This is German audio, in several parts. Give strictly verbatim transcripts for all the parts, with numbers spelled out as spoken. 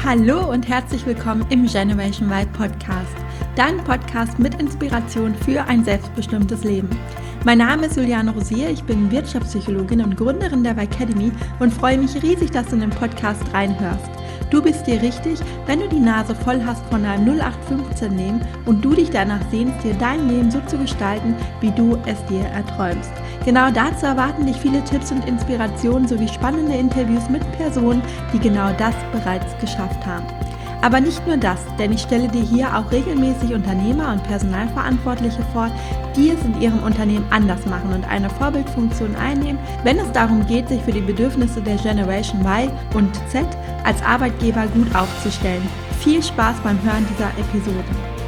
Hallo und herzlich willkommen im Generation Y Podcast, dein Podcast mit Inspiration für ein selbstbestimmtes Leben. Mein Name ist Juliane Rosier, ich bin Wirtschaftspsychologin und Gründerin der Y-Academy und freue mich riesig, dass du in den Podcast reinhörst. Du bist dir richtig, wenn du die Nase voll hast von einem null acht fünfzehn Leben und du dich danach sehnst, dir dein Leben so zu gestalten, wie du es dir erträumst. Genau dazu erwarten dich viele Tipps und Inspirationen sowie spannende Interviews mit Personen, die genau das bereits geschafft haben. Aber nicht nur das, denn ich stelle dir hier auch regelmäßig Unternehmer und Personalverantwortliche vor, die es in ihrem Unternehmen anders machen und eine Vorbildfunktion einnehmen, wenn es darum geht, sich für die Bedürfnisse der Generation Y und Z als Arbeitgeber gut aufzustellen. Viel Spaß beim Hören dieser Episode.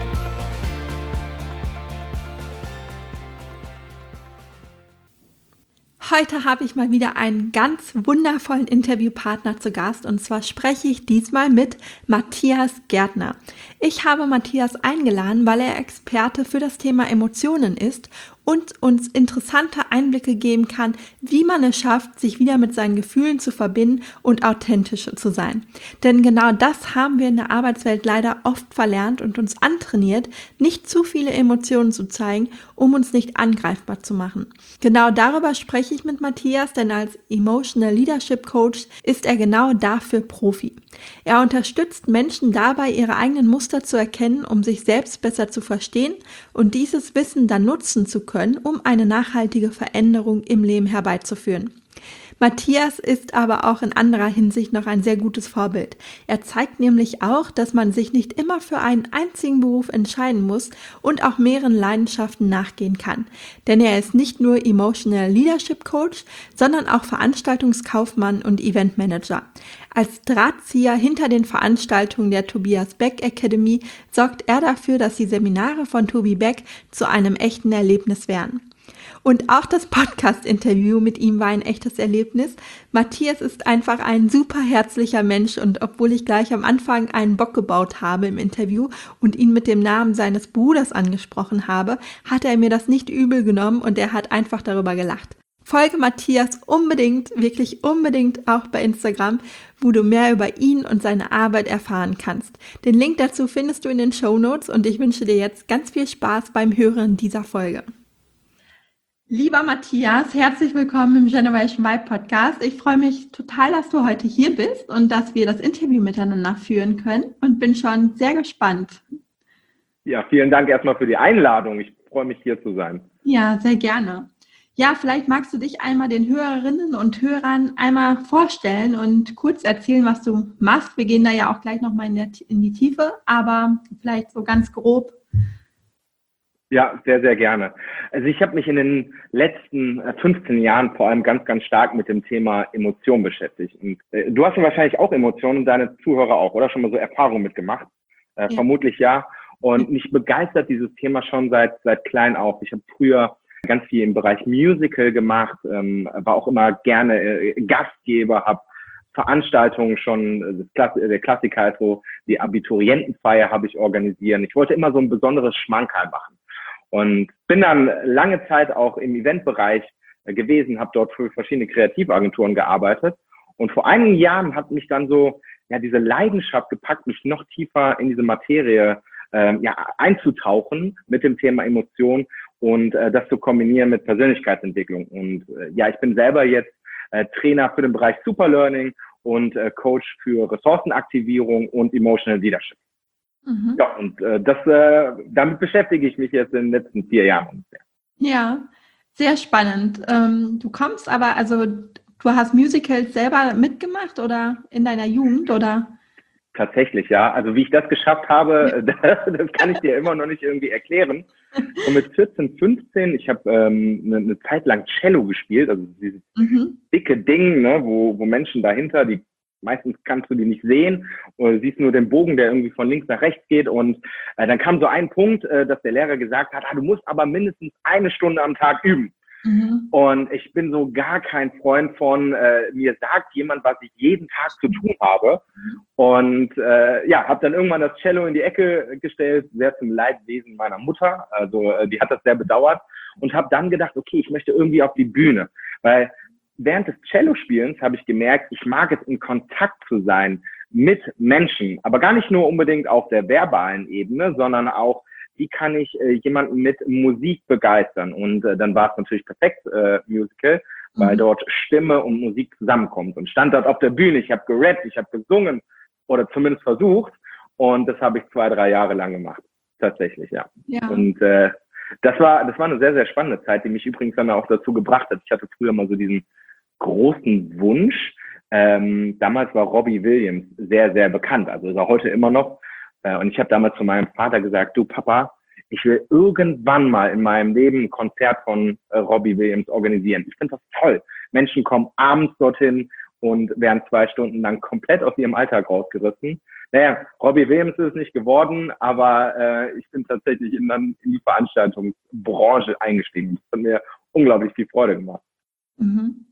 Heute habe ich mal wieder einen ganz wundervollen Interviewpartner zu Gast und zwar spreche ich diesmal mit Matthias Gärtner. Ich habe Matthias eingeladen, weil er Experte für das Thema Emotionen ist und uns interessante Einblicke geben kann, wie man es schafft, sich wieder mit seinen Gefühlen zu verbinden und authentisch zu sein. Denn genau das haben wir in der Arbeitswelt leider oft verlernt und uns antrainiert, nicht zu viele Emotionen zu zeigen, um uns nicht angreifbar zu machen. Genau darüber spreche ich mit Matthias, denn als Emotional Leadership Coach ist er genau dafür Profi. Er unterstützt Menschen dabei, ihre eigenen Muster zu erkennen, um sich selbst besser zu verstehen und dieses Wissen dann nutzen zu können, um eine nachhaltige Veränderung im Leben herbeizuführen. Matthias ist aber auch in anderer Hinsicht noch ein sehr gutes Vorbild. Er zeigt nämlich auch, dass man sich nicht immer für einen einzigen Beruf entscheiden muss und auch mehreren Leidenschaften nachgehen kann. Denn er ist nicht nur Emotional Leadership Coach, sondern auch Veranstaltungskaufmann und Eventmanager. Als Drahtzieher hinter den Veranstaltungen der Tobias Beck Academy sorgt er dafür, dass die Seminare von Tobi Beck zu einem echten Erlebnis werden. Und auch das Podcast-Interview mit ihm war ein echtes Erlebnis. Matthias ist einfach ein super herzlicher Mensch und obwohl ich gleich am Anfang einen Bock gebaut habe im Interview und ihn mit dem Namen seines Bruders angesprochen habe, hat er mir das nicht übel genommen und er hat einfach darüber gelacht. Folge Matthias unbedingt, wirklich unbedingt auch bei Instagram, wo du mehr über ihn und seine Arbeit erfahren kannst. Den Link dazu findest du in den Shownotes und ich wünsche dir jetzt ganz viel Spaß beim Hören dieser Folge. Lieber Matthias, herzlich willkommen im Generation Y Podcast. Ich freue mich total, dass du heute hier bist und dass wir das Interview miteinander führen können und bin schon sehr gespannt. Ja, vielen Dank erstmal für die Einladung. Ich freue mich, hier zu sein. Ja, sehr gerne. Ja, vielleicht magst du dich einmal den Hörerinnen und Hörern einmal vorstellen und kurz erzählen, was du machst. Wir gehen da ja auch gleich nochmal in, in die Tiefe, aber vielleicht so ganz grob. Ja, sehr, sehr gerne. Also ich habe mich in den letzten fünfzehn Jahren vor allem ganz, ganz stark mit dem Thema Emotion beschäftigt. Und äh, du hast ja wahrscheinlich auch Emotionen und deine Zuhörer auch, oder? Schon mal so Erfahrungen mitgemacht? Äh, ja. Vermutlich ja. Und mich begeistert dieses Thema schon seit seit klein auf. Ich habe früher ganz viel im Bereich Musical gemacht, ähm, war auch immer gerne äh, Gastgeber, habe Veranstaltungen schon, das der Klassiker ist so, die Abiturientenfeier habe ich organisiert. Ich wollte immer so ein besonderes Schmankerl machen. Und bin dann lange Zeit auch im Eventbereich gewesen, habe dort für verschiedene Kreativagenturen gearbeitet. Und vor einigen Jahren hat mich dann so ja diese Leidenschaft gepackt, mich noch tiefer in diese Materie äh, ja einzutauchen mit dem Thema Emotion und äh, das zu kombinieren mit Persönlichkeitsentwicklung. Und äh, ja, ich bin selber jetzt äh, Trainer für den Bereich Superlearning und äh, Coach für Ressourcenaktivierung und Emotional Leadership. Mhm. Ja, und äh, das, äh, damit beschäftige ich mich jetzt in den letzten vier Jahren ungefähr. Ja, sehr spannend. Ähm, du kommst aber, also du hast Musicals selber mitgemacht oder in deiner Jugend, oder? Tatsächlich, ja. Also wie ich das geschafft habe, das, das kann ich dir immer noch nicht irgendwie erklären. Und mit vierzehn, fünfzehn, ich habe ähm, eine, eine Zeit lang Cello gespielt, also dieses mhm. dicke Ding, ne, wo, wo Menschen dahinter, die meistens kannst du die nicht sehen oder siehst nur den Bogen, der irgendwie von links nach rechts geht. Und äh, dann kam so ein Punkt, äh, dass der Lehrer gesagt hat, ah, du musst aber mindestens eine Stunde am Tag üben. Mhm. Und ich bin so gar kein Freund von, äh, mir sagt jemand, was ich jeden Tag zu tun habe. Und äh, ja, habe dann irgendwann das Cello in die Ecke gestellt, sehr zum Leidwesen meiner Mutter. Also äh, die hat das sehr bedauert. Und habe dann gedacht, okay, ich möchte irgendwie auf die Bühne. Weil während des Cello-Spielens habe ich gemerkt, ich mag es, in Kontakt zu sein mit Menschen, aber gar nicht nur unbedingt auf der verbalen Ebene, sondern auch, wie kann ich äh, jemanden mit Musik begeistern? Und äh, dann war es natürlich perfekt äh, Musical, weil mhm. dort Stimme und Musik zusammenkommt. Und stand dort auf der Bühne, ich habe gerappt, ich habe gesungen oder zumindest versucht. Und das habe ich zwei, drei Jahre lang gemacht, tatsächlich, ja. ja. Und äh, das war das war eine sehr, sehr spannende Zeit, die mich übrigens dann auch dazu gebracht hat. Ich hatte früher mal so diesen großen Wunsch. Ähm, damals war Robbie Williams sehr, sehr bekannt, also ist er heute immer noch. Äh, und ich habe damals zu meinem Vater gesagt, du Papa, ich will irgendwann mal in meinem Leben ein Konzert von äh, Robbie Williams organisieren. Ich finde das toll. Menschen kommen abends dorthin und werden zwei Stunden lang komplett aus ihrem Alltag rausgerissen. Naja, Robbie Williams ist es nicht geworden, aber äh, ich bin tatsächlich in, dann in die Veranstaltungsbranche eingestiegen. Das hat mir unglaublich viel Freude gemacht. Mhm.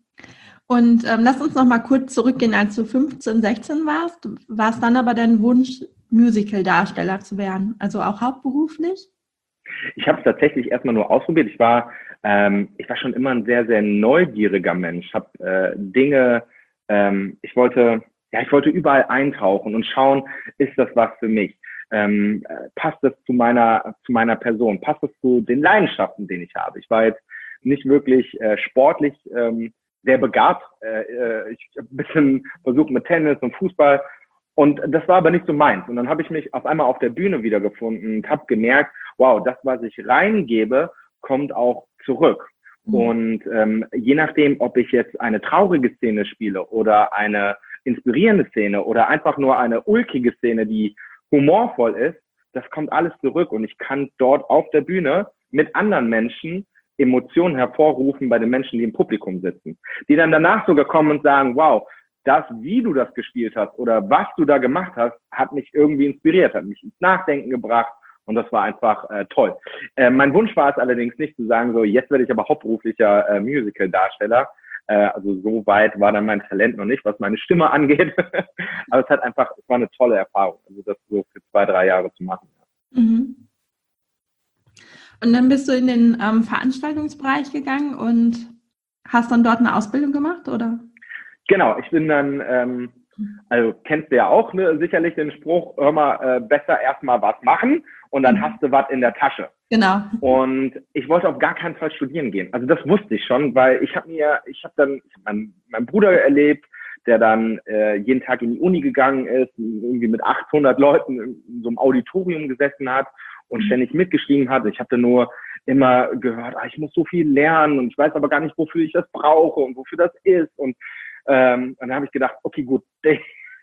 Und ähm, lass uns noch mal kurz zurückgehen, als du fünfzehn, sechzehn warst. War es dann aber dein Wunsch, Musical-Darsteller zu werden, also auch hauptberuflich? Ich habe es tatsächlich erstmal nur ausprobiert. Ich war, ähm, ich war schon immer ein sehr, sehr neugieriger Mensch. Ich habe äh, Dinge, ähm, ich wollte, ja, ich wollte überall eintauchen und schauen, ist das was für mich? Ähm, äh, passt das zu meiner, zu meiner Person? Passt das zu den Leidenschaften, die ich habe? Ich war jetzt nicht wirklich äh, sportlich ähm, sehr begabt. Äh, ich habe ein bisschen versucht mit Tennis und Fußball. Und das war aber nicht so meins. Und dann habe ich mich auf einmal auf der Bühne wiedergefunden und habe gemerkt, wow, das, was ich reingebe, kommt auch zurück. Mhm. Und ähm, je nachdem, ob ich jetzt eine traurige Szene spiele oder eine inspirierende Szene oder einfach nur eine ulkige Szene, die humorvoll ist, das kommt alles zurück. Und ich kann dort auf der Bühne mit anderen Menschen Emotionen hervorrufen bei den Menschen, die im Publikum sitzen. Die dann danach sogar kommen und sagen, wow, das, wie du das gespielt hast oder was du da gemacht hast, hat mich irgendwie inspiriert, hat mich ins Nachdenken gebracht und das war einfach äh, toll. Äh, mein Wunsch war es allerdings nicht zu sagen, so jetzt werde ich aber hauptberuflicher äh, Musical-Darsteller. Äh, also so weit war dann mein Talent noch nicht, was meine Stimme angeht. Aber es hat einfach, es war eine tolle Erfahrung, also das so für zwei, drei Jahre zu machen. Mhm. Und dann bist du in den ähm, Veranstaltungsbereich gegangen und hast dann dort eine Ausbildung gemacht, oder? Genau, ich bin dann, ähm, also kennst du ja auch ne, sicherlich den Spruch, hör mal, äh, besser erstmal was machen und dann hast du was in der Tasche. Genau. Und ich wollte auf gar keinen Fall studieren gehen. Also das wusste ich schon, weil ich habe mir, ich habe dann ich hab meinen, meinen Bruder erlebt, der dann äh, jeden Tag in die Uni gegangen ist, irgendwie mit achthundert Leuten in so einem Auditorium gesessen hat und ständig mitgeschrieben hat. Ich habe dann nur immer gehört, ah, ich muss so viel lernen und ich weiß aber gar nicht, wofür ich das brauche und wofür das ist. Und, ähm, und dann habe ich gedacht, okay, gut, der,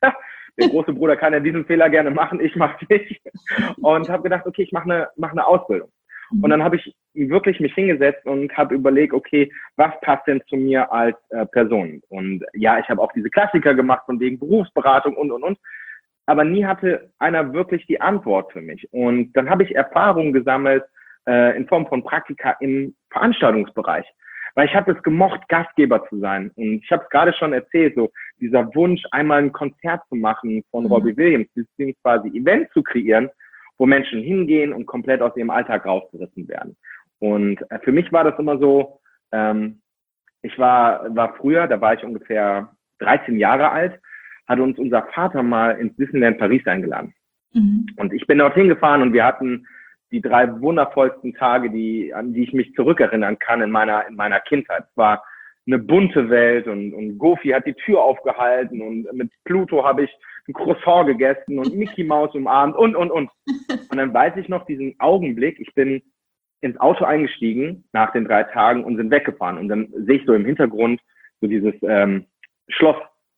der große Bruder kann ja diesen Fehler gerne machen, ich mache nicht. Und habe gedacht, okay, ich mache eine, mach eine Ausbildung. Und dann habe ich wirklich mich hingesetzt und habe überlegt, okay, was passt denn zu mir als äh, Person? Und ja, ich habe auch diese Klassiker gemacht von wegen Berufsberatung und, und, und. Aber nie hatte einer wirklich die Antwort für mich. Und dann habe ich Erfahrungen gesammelt äh, in Form von Praktika im Veranstaltungsbereich. Weil ich habe es gemocht, Gastgeber zu sein. Und ich habe es gerade schon erzählt, so dieser Wunsch, einmal ein Konzert zu machen von mhm. Robbie Williams, beziehungsweise Event zu kreieren, wo Menschen hingehen und komplett aus ihrem Alltag rausgerissen werden. Und äh, für mich war das immer so, ähm, ich war, war früher, da war ich ungefähr dreizehn Jahre alt, hatte uns unser Vater mal ins Disneyland Paris eingeladen. Mhm. Und ich bin dorthin gefahren und wir hatten die drei wundervollsten Tage, die, an die ich mich zurückerinnern kann in meiner, in meiner Kindheit. Es war eine bunte Welt und, und Goofy hat die Tür aufgehalten und mit Pluto habe ich ein Croissant gegessen und Mickey Mouse umarmt und, und, und. Und dann weiß ich noch diesen Augenblick, ich bin ins Auto eingestiegen nach den drei Tagen und sind weggefahren. Und dann sehe ich so im Hintergrund so dieses ähm, Schloss,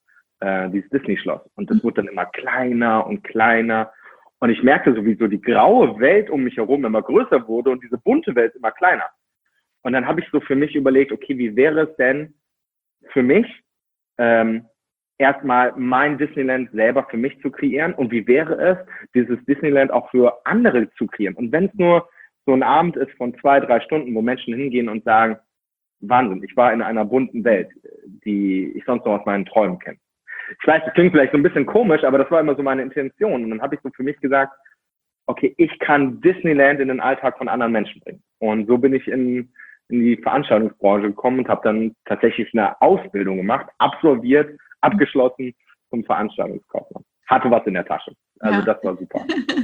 äh, dieses Disney-Schloss. Und das wurde dann immer kleiner und kleiner. Und ich merkte so, wie so die graue Welt um mich herum immer größer wurde und diese bunte Welt immer kleiner. Und dann habe ich so für mich überlegt, okay, wie wäre es denn für mich, ähm, erstmal mein Disneyland selber für mich zu kreieren und wie wäre es, dieses Disneyland auch für andere zu kreieren. Und wenn es nur so ein Abend ist von zwei, drei Stunden, wo Menschen hingehen und sagen, Wahnsinn, ich war in einer bunten Welt, die ich sonst noch aus meinen Träumen kenne. Ich weiß, das klingt vielleicht so ein bisschen komisch, aber das war immer so meine Intention. Und dann habe ich so für mich gesagt, okay, ich kann Disneyland in den Alltag von anderen Menschen bringen. Und so bin ich in, in die Veranstaltungsbranche gekommen und habe dann tatsächlich eine Ausbildung gemacht, absolviert, abgeschlossen zum Veranstaltungskaufmann. hatte was in der Tasche. Also Ja. das war super.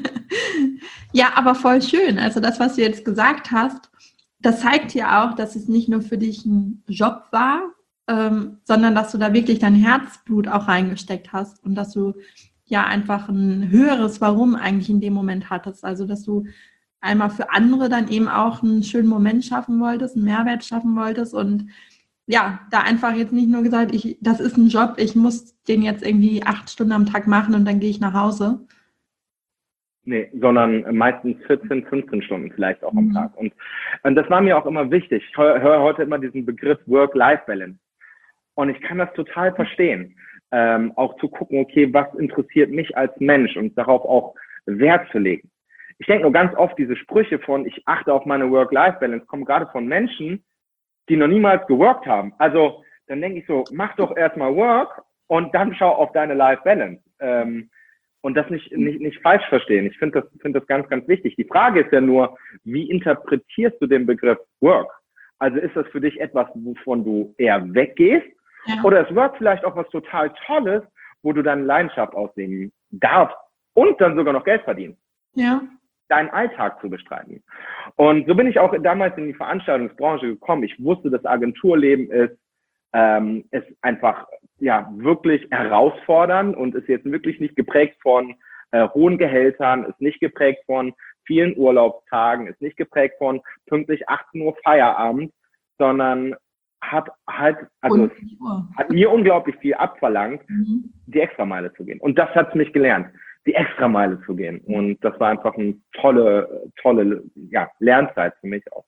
Ja, aber voll schön. Also das, was du jetzt gesagt hast, das zeigt ja auch, dass es nicht nur für dich ein Job war, ähm, sondern dass du da wirklich dein Herzblut auch reingesteckt hast und dass du ja einfach ein höheres Warum eigentlich in dem Moment hattest. Also dass du einmal für andere dann eben auch einen schönen Moment schaffen wolltest, einen Mehrwert schaffen wolltest und ja, da einfach jetzt nicht nur gesagt, ich, das ist ein Job, ich muss den jetzt irgendwie acht Stunden am Tag machen und dann gehe ich nach Hause. Nee, sondern meistens vierzehn, fünfzehn Stunden vielleicht auch am Mhm. Tag. Und, und das war mir auch immer wichtig. Ich höre hör heute immer diesen Begriff Work-Life-Balance. Und ich kann das total verstehen. Ähm, auch zu gucken, okay, was interessiert mich als Mensch und darauf auch Wert zu legen. Ich denke nur ganz oft, diese Sprüche von, ich achte auf meine Work-Life-Balance, kommen gerade von Menschen, die noch niemals geworkt haben. Also dann denke ich so, mach doch erstmal Work und dann schau auf deine Life-Balance. Ähm, und das nicht, nicht, nicht falsch verstehen. Ich finde das, finde das ganz, ganz wichtig. Die Frage ist ja nur, wie interpretierst du den Begriff Work? Also ist das für dich etwas, wovon du eher weggehst? Ja. Oder ist Work vielleicht auch was total Tolles, wo du deine Leidenschaft ausleben darfst und dann sogar noch Geld verdienst? Ja. Deinen Alltag zu bestreiten. Und so bin ich auch damals in die Veranstaltungsbranche gekommen. Ich wusste, das Agenturleben ist, ähm, ist einfach ja wirklich herausfordernd und ist jetzt wirklich nicht geprägt von äh, hohen Gehältern, ist nicht geprägt von vielen Urlaubstagen, ist nicht geprägt von pünktlich achtzehn Uhr Feierabend, sondern hat halt, also hat mir unglaublich viel abverlangt, mhm. die Extrameile zu gehen. Und das hat mich gelernt, die Extrameile zu gehen. Und das war einfach eine tolle, tolle ja, Lernzeit für mich auch.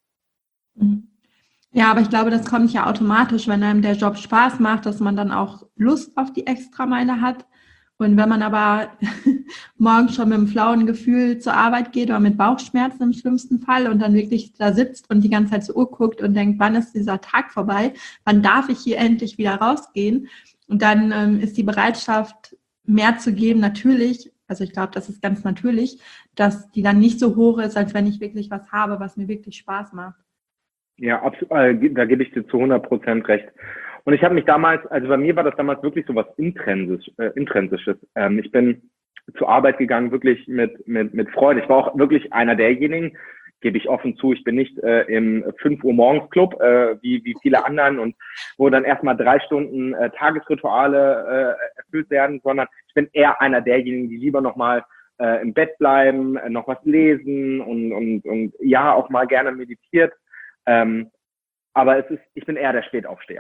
Ja, aber ich glaube, das kommt ja automatisch, wenn einem der Job Spaß macht, dass man dann auch Lust auf die Extrameile hat. Und wenn man aber morgens schon mit einem flauen Gefühl zur Arbeit geht oder mit Bauchschmerzen im schlimmsten Fall und dann wirklich da sitzt und die ganze Zeit zur Uhr guckt und denkt, wann ist dieser Tag vorbei? Wann darf ich hier endlich wieder rausgehen? Und dann ähm, ist die Bereitschaft, mehr zu geben, natürlich, also ich glaube, das ist ganz natürlich, dass die dann nicht so hoch ist, als wenn ich wirklich was habe, was mir wirklich Spaß macht. Ja, absolut, äh, da gebe ich dir zu hundert Prozent recht. Und ich habe mich damals, also bei mir war das damals wirklich so was Intrinsisch, äh, Intrinsisches. Ähm, ich bin zur Arbeit gegangen, wirklich mit, mit, mit Freude. Ich war auch wirklich einer derjenigen, gebe ich offen zu, ich bin nicht äh, im fünf Uhr morgens Club, äh, wie, wie viele anderen und wo dann erstmal drei Stunden äh, Tagesrituale äh, erfüllt werden, sondern ich bin eher einer derjenigen, die lieber nochmal äh, im Bett bleiben, äh, noch was lesen und, und, und ja, auch mal gerne meditiert. Ähm, aber es ist, ich bin eher der Spätaufsteher.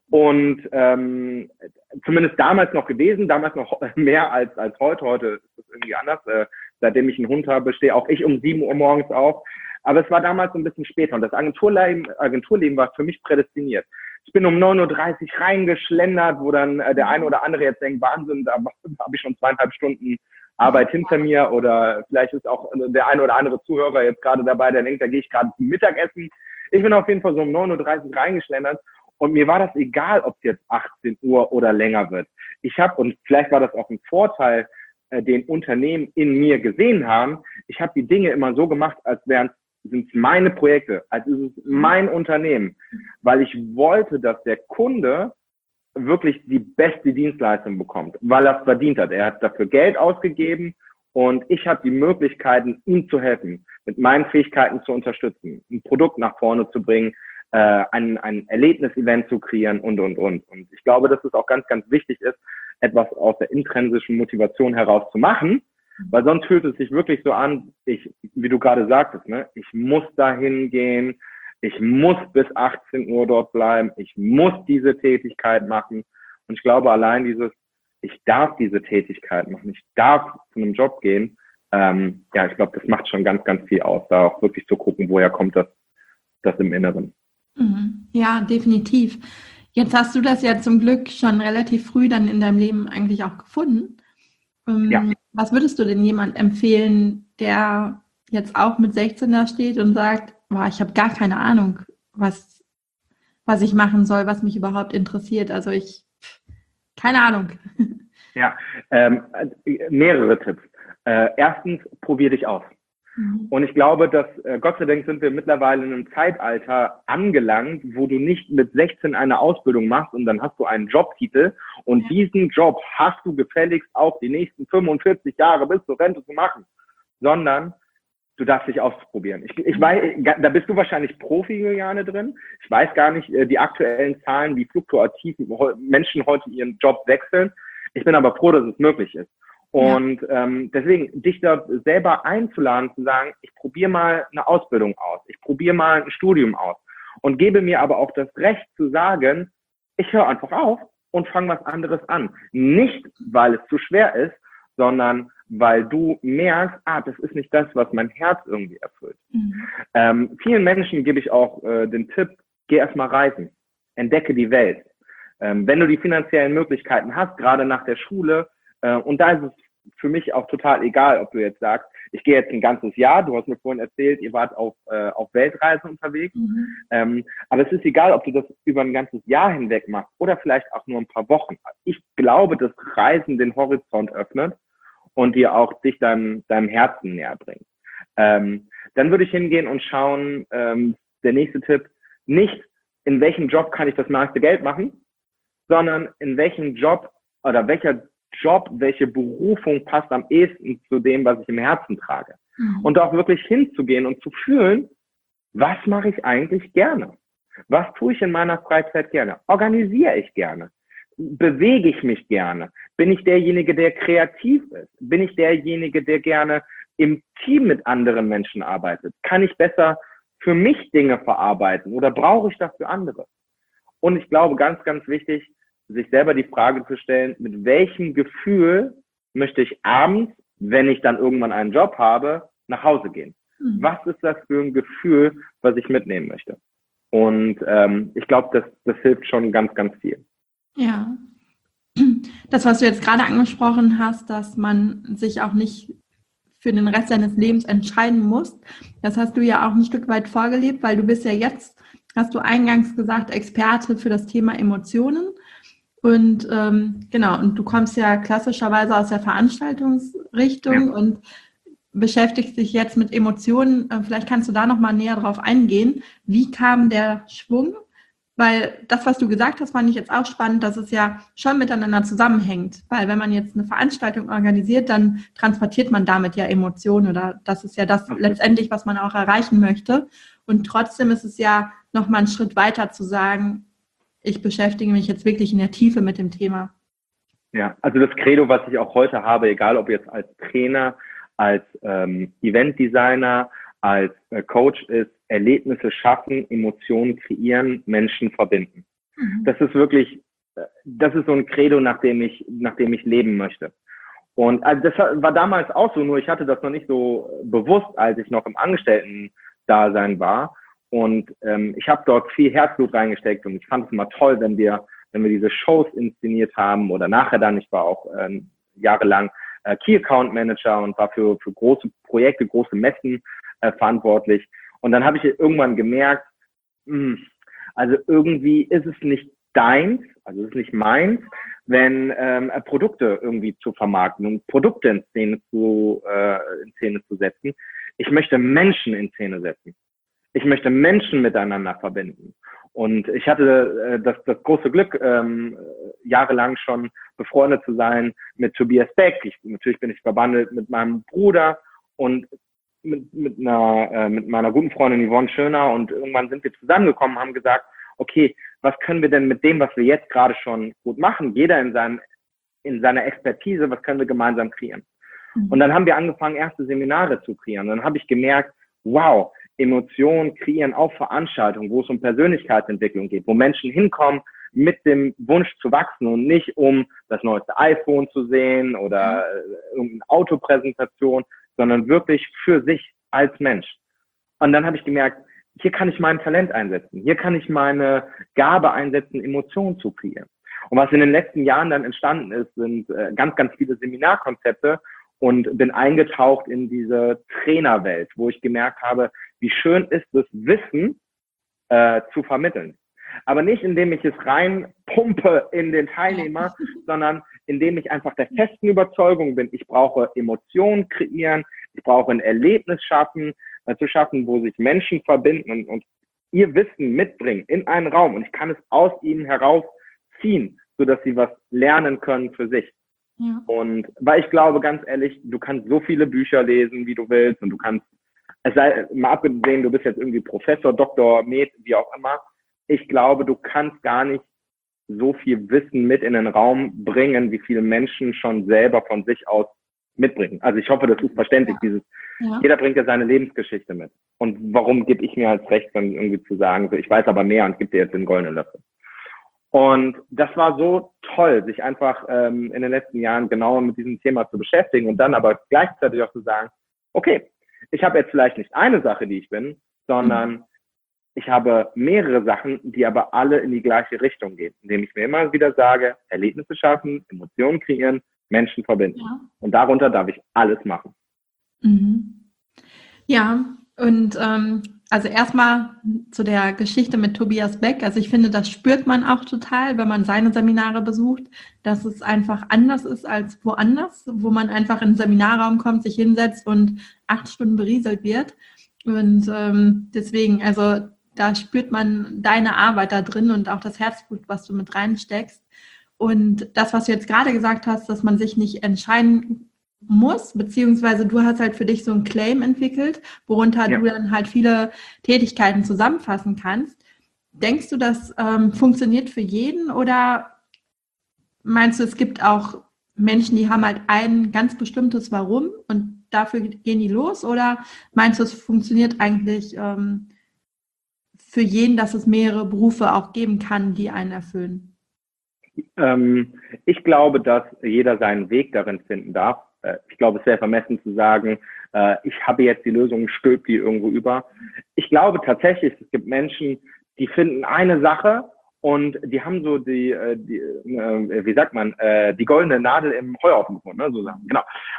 Und ähm, zumindest damals noch gewesen, damals noch mehr als als heute. Heute ist es irgendwie anders. Äh, seitdem ich einen Hund habe, stehe auch ich um sieben Uhr morgens auf. Aber es war damals so ein bisschen später. Und das Agenturleben, Agenturleben war für mich prädestiniert. Ich bin um neun Uhr dreißig reingeschlendert, wo dann äh, der eine oder andere jetzt denkt, Wahnsinn, da habe ich schon zweieinhalb Stunden Arbeit hinter mir. Oder vielleicht ist auch der eine oder andere Zuhörer jetzt gerade dabei, der denkt, da gehe ich gerade zum Mittagessen. Ich bin auf jeden Fall so um neun Uhr dreißig reingeschlendert und mir war das egal, ob es jetzt achtzehn Uhr oder länger wird. Ich habe, und vielleicht war das auch ein Vorteil, äh, den Unternehmen in mir gesehen haben, ich habe die Dinge immer so gemacht, als wären sind es meine Projekte, als ist es mein Unternehmen, weil ich wollte, dass der Kunde wirklich die beste Dienstleistung bekommt, weil er es verdient hat. Er hat dafür Geld ausgegeben und ich habe die Möglichkeiten, ihm zu helfen, mit meinen Fähigkeiten zu unterstützen, ein Produkt nach vorne zu bringen, äh, ein, ein Erlebnisevent zu kreieren und, und, und. Und ich glaube, dass es auch ganz, ganz wichtig ist, etwas aus der intrinsischen Motivation heraus zu machen, weil sonst fühlt es sich wirklich so an, ich, wie du gerade sagtest, ne, ich muss dahin gehen, ich muss bis achtzehn Uhr dort bleiben, ich muss diese Tätigkeit machen. Und ich glaube, allein dieses, ich darf diese Tätigkeit machen, ich darf zu einem Job gehen, ähm, ja, ich glaube, das macht schon ganz, ganz viel aus, da auch wirklich zu gucken, woher kommt das, das im Inneren. Ja, definitiv. Jetzt hast du das ja zum Glück schon relativ früh dann in deinem Leben eigentlich auch gefunden. Ähm, Ja. Was würdest du denn jemand empfehlen, der jetzt auch mit sechzehn da steht und sagt, boah, ich habe gar keine Ahnung, was, was ich machen soll, was mich überhaupt interessiert. Also ich, keine Ahnung. Ja, ähm, mehrere Tipps. Äh, erstens, probier dich aus. Mhm. Und ich glaube, dass äh, Gott sei Dank sind wir mittlerweile in einem Zeitalter angelangt, wo du nicht mit sechzehn eine Ausbildung machst und dann hast du einen Jobtitel und Ja. diesen Job hast du gefälligst auch die nächsten fünfundvierzig Jahre bis zur Rente zu machen, sondern du darfst dich ausprobieren. Ich, ich weiß, da bist du wahrscheinlich Profi, Juliane, drin. Ich weiß gar nicht äh, die aktuellen Zahlen, wie fluktuativ Menschen heute ihren Job wechseln. Ich bin aber froh, dass es möglich ist. Und ja. ähm, deswegen, dich da selber einzuladen, zu sagen, ich probiere mal eine Ausbildung aus, ich probiere mal ein Studium aus und gebe mir aber auch das Recht zu sagen, ich höre einfach auf und fange was anderes an. Nicht, weil es zu schwer ist, sondern weil du merkst, ah, das ist nicht das, was mein Herz irgendwie erfüllt. Mhm. Ähm, vielen Menschen gebe ich auch äh, den Tipp, geh erstmal reisen, entdecke die Welt. Ähm, wenn du die finanziellen Möglichkeiten hast, gerade nach der Schule, äh, und da ist es für mich auch total egal, ob du jetzt sagst, ich gehe jetzt ein ganzes Jahr, du hast mir vorhin erzählt, ihr wart auf, äh, auf Weltreisen unterwegs, mhm. ähm, aber es ist egal, ob du das über ein ganzes Jahr hinweg machst oder vielleicht auch nur ein paar Wochen. Ich glaube, dass Reisen den Horizont öffnet und dir auch dich deinem, deinem Herzen näher bringt. Ähm, dann würde ich hingehen und schauen, ähm, der nächste Tipp, nicht in welchem Job kann ich das meiste Geld machen, sondern in welchem Job oder welcher Job, welche Berufung passt am ehesten zu dem, was ich im Herzen trage. Mhm. Und auch wirklich hinzugehen und zu fühlen, was mache ich eigentlich gerne? Was tue ich in meiner Freizeit gerne? Organisiere ich gerne? Bewege ich mich gerne? Bin ich derjenige, der kreativ ist? Bin ich derjenige, der gerne im Team mit anderen Menschen arbeitet? Kann ich besser für mich Dinge verarbeiten oder brauche ich das für andere? Und ich glaube, ganz, ganz wichtig, sich selber die Frage zu stellen, mit welchem Gefühl möchte ich abends, wenn ich dann irgendwann einen Job habe, nach Hause gehen? Mhm. Was ist das für ein Gefühl, was ich mitnehmen möchte? Und ähm, ich glaube, das, das hilft schon ganz, ganz viel. Ja, das, was du jetzt gerade angesprochen hast, dass man sich auch nicht für den Rest seines Lebens entscheiden muss, das hast du ja auch ein Stück weit vorgelebt, weil du bist ja jetzt, hast du eingangs gesagt, Experte für das Thema Emotionen. Und ähm, genau, und du kommst ja klassischerweise aus der Veranstaltungsrichtung ja. und beschäftigst dich jetzt mit Emotionen. Vielleicht kannst du da nochmal näher drauf eingehen. Wie kam der Schwung? Weil das, was du gesagt hast, fand ich jetzt auch spannend, dass es ja schon miteinander zusammenhängt. Weil wenn man jetzt eine Veranstaltung organisiert, dann transportiert man damit ja Emotionen oder das ist ja das letztendlich, was man auch erreichen möchte. Und trotzdem ist es ja nochmal einen Schritt weiter zu sagen, ich beschäftige mich jetzt wirklich in der Tiefe mit dem Thema. Ja, also das Credo, was ich auch heute habe, egal ob jetzt als Trainer, als ähm, Eventdesigner, als äh, Coach ist, Erlebnisse schaffen, Emotionen kreieren, Menschen verbinden. Mhm. Das ist wirklich, das ist so ein Credo, nach dem ich, nach dem ich leben möchte. Und also das war damals auch so, nur ich hatte das noch nicht so bewusst, als ich noch im Angestellten-Dasein war. Und ähm, ich habe dort viel Herzblut reingesteckt und ich fand es immer toll, wenn wir, wenn wir diese Shows inszeniert haben oder nachher dann, ich war auch ähm, jahrelang äh, Key Account Manager und war für, für große Projekte, große Messen äh, verantwortlich. Und dann habe ich irgendwann gemerkt, mh, also irgendwie ist es nicht deins, also es ist nicht meins, wenn ähm, Produkte irgendwie zu vermarkten und Produkte in Szene zu, äh, in Szene zu setzen. Ich möchte Menschen in Szene setzen. Ich möchte Menschen miteinander verbinden. Und ich hatte äh, das, das große Glück, ähm, jahrelang schon befreundet zu sein mit Tobias Beck. Ich, natürlich bin ich verbandelt mit meinem Bruder und mit, mit, einer, äh, mit meiner guten Freundin Yvonne Schöner. Und irgendwann sind wir zusammengekommen, haben gesagt, okay, was können wir denn mit dem, was wir jetzt gerade schon gut machen, jeder in, seinem, in seiner Expertise, was können wir gemeinsam kreieren? Mhm. Und dann haben wir angefangen, erste Seminare zu kreieren. Und dann habe ich gemerkt, wow, Emotionen kreieren auf Veranstaltungen, wo es um Persönlichkeitsentwicklung geht, wo Menschen hinkommen mit dem Wunsch zu wachsen und nicht um das neueste iPhone zu sehen oder irgendeine Autopräsentation, sondern wirklich für sich als Mensch. Und dann habe ich gemerkt, hier kann ich mein Talent einsetzen, hier kann ich meine Gabe einsetzen, Emotionen zu kreieren. Und was in den letzten Jahren dann entstanden ist, sind äh, ganz, ganz viele Seminarkonzepte und bin eingetaucht in diese Trainerwelt, wo ich gemerkt habe, wie schön ist es, Wissen äh, zu vermitteln. Aber nicht, indem ich es reinpumpe in den Teilnehmer, sondern indem ich einfach der festen Überzeugung bin, ich brauche Emotionen kreieren, Ich brauche ein Erlebnis schaffen, äh, zu schaffen, wo sich Menschen verbinden und, und ihr Wissen mitbringen in einen Raum und ich kann es aus ihnen herausziehen, sodass sie was lernen können für sich. Ja. Und weil ich glaube, ganz ehrlich, du kannst so viele Bücher lesen, wie du willst und du kannst, es sei mal abgesehen, du bist jetzt irgendwie Professor, Doktor, Med, wie auch immer. Ich glaube, du kannst gar nicht so viel Wissen mit in den Raum bringen, wie viele Menschen schon selber von sich aus mitbringen. Also ich hoffe, das ist verständlich, ja. Dieses, ja. Jeder bringt ja seine Lebensgeschichte mit. Und warum gebe ich mir als Recht, dann irgendwie zu sagen, so, ich weiß aber mehr und gebe dir jetzt den goldenen Löffel. Und das war so toll, sich einfach ähm, in den letzten Jahren genauer mit diesem Thema zu beschäftigen und dann aber gleichzeitig auch zu sagen, okay, ich habe jetzt vielleicht nicht eine Sache, die ich bin, sondern mhm. ich habe mehrere Sachen, die aber alle in die gleiche Richtung gehen, indem ich mir immer wieder sage, Erlebnisse schaffen, Emotionen kreieren, Menschen verbinden. Ja. Und darunter darf ich alles machen. Mhm. Ja, und ähm, also erstmal zu der Geschichte mit Tobias Beck. Also ich finde, das spürt man auch total, wenn man seine Seminare besucht, dass es einfach anders ist als woanders, wo man einfach in den Seminarraum kommt, sich hinsetzt und acht Stunden berieselt wird. Und ähm, deswegen, also da spürt man deine Arbeit da drin und auch das Herzblut, was du mit reinsteckst. Und das, was du jetzt gerade gesagt hast, dass man sich nicht entscheiden muss, beziehungsweise du hast halt für dich so einen Claim entwickelt, worunter ja. du dann halt viele Tätigkeiten zusammenfassen kannst. Denkst du, das ähm, funktioniert für jeden oder meinst du, es gibt auch Menschen, die haben halt ein ganz bestimmtes Warum und dafür gehen die los oder meinst du, es funktioniert eigentlich ähm, für jeden, dass es mehrere Berufe auch geben kann, die einen erfüllen? Ähm, ich glaube, dass jeder seinen Weg darin finden darf. Ich glaube, es wäre vermessen zu sagen, äh, ich habe jetzt die Lösung, stülp die irgendwo über. Ich glaube tatsächlich, es gibt Menschen, die finden eine Sache und die haben so die, die äh, wie sagt man, äh, die goldene Nadel im Heuhaufen gefunden, ne? So sagen. Genau.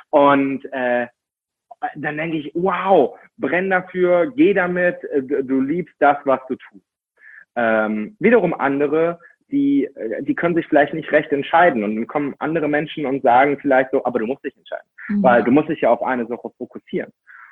Und äh, dann denke ich, wow, brenn dafür, geh damit, du liebst das, was du tust. Ähm, wiederum andere, die, die können sich vielleicht nicht recht entscheiden und dann kommen andere Menschen und sagen vielleicht so, aber du musst dich entscheiden, mhm. weil du musst dich ja auf eine Sache fokussieren.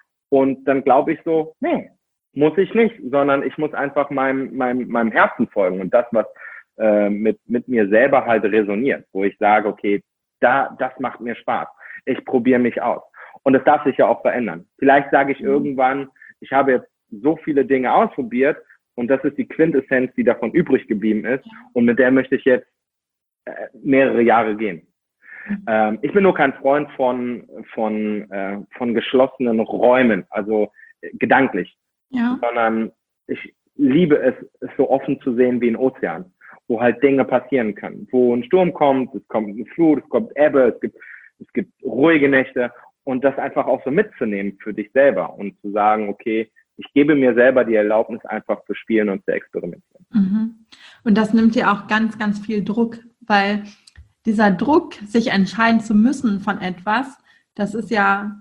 Und dann glaube ich so, nee, muss ich nicht, sondern ich muss einfach meinem, meinem, meinem Herzen folgen und das, was äh, mit, mit mir selber halt resoniert, wo ich sage, okay, da, das macht mir Spaß. Ich probiere mich aus. Und das darf sich ja auch verändern. Vielleicht sage ich mhm. irgendwann, ich habe jetzt so viele Dinge ausprobiert, und das ist die Quintessenz, die davon übrig geblieben ist. Und mit der möchte ich jetzt äh, mehrere Jahre gehen. Mhm. Ähm, ich bin nur kein Freund von, von, äh, von geschlossenen Räumen, also äh, gedanklich. Ja. Sondern ich liebe es, es so offen zu sehen wie ein Ozean, wo halt Dinge passieren können. Wo ein Sturm kommt, es kommt eine Flut, es kommt Ebbe, es gibt, es gibt ruhige Nächte. Und das einfach auch so mitzunehmen für dich selber und zu sagen, okay, ich gebe mir selber die Erlaubnis, einfach zu spielen und zu experimentieren. Mhm. Und das nimmt dir auch ganz, ganz viel Druck, weil dieser Druck, sich entscheiden zu müssen von etwas, das ist ja,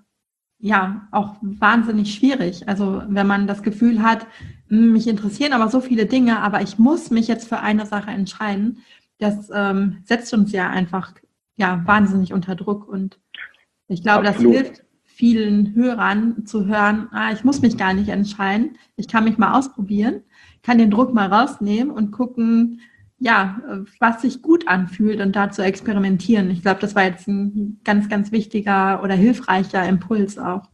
ja auch wahnsinnig schwierig. Also wenn man das Gefühl hat, mich interessieren aber so viele Dinge, aber ich muss mich jetzt für eine Sache entscheiden, das ähm, setzt uns ja einfach ja, wahnsinnig unter Druck. Und ich glaube, Absolut. Das hilft vielen Hörern zu hören, ah, ich muss mich gar nicht entscheiden, ich kann mich mal ausprobieren, kann den Druck mal rausnehmen und gucken, ja, was sich gut anfühlt und dazu experimentieren. Ich glaube, das war jetzt ein ganz, ganz wichtiger oder hilfreicher Impuls auch.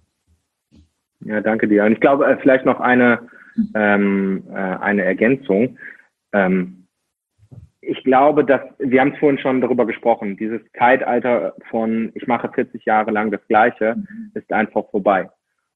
Ja, danke dir. Und ich glaube, vielleicht noch eine, ähm, eine Ergänzung. Ähm, Ich glaube, dass, wir haben es vorhin schon darüber gesprochen, dieses Zeitalter von, ich mache vierzig Jahre lang das Gleiche, mhm. ist einfach vorbei.